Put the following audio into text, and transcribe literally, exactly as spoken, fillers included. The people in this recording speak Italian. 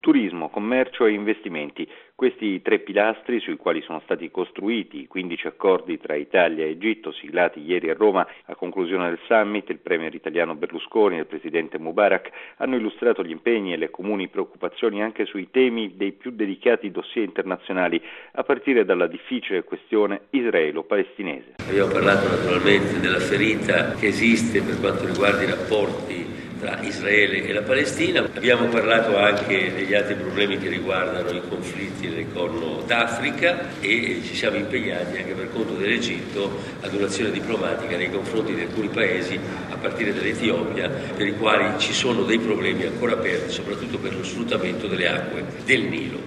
turismo, commercio e investimenti. Questi tre pilastri sui quali sono stati costruiti i quindici accordi tra Italia e Egitto siglati ieri a Roma a conclusione del summit, il premier italiano Berlusconi e il presidente Mubarak hanno illustrato gli impegni e le comuni preoccupazioni anche sui temi dei più delicati dossier internazionali, a partire dalla difficile questione israelo-palestinese. Abbiamo parlato naturalmente della ferita che esiste per quanto riguarda i rapporti tra Israele e la Palestina. Abbiamo parlato anche degli altri problemi che riguardano i conflitti nel Corno d'Africa e ci siamo impegnati anche per conto dell'Egitto ad un'azione diplomatica nei confronti di alcuni paesi, a partire dall'Etiopia, per i quali ci sono dei problemi ancora aperti, soprattutto per lo sfruttamento delle acque del Nilo.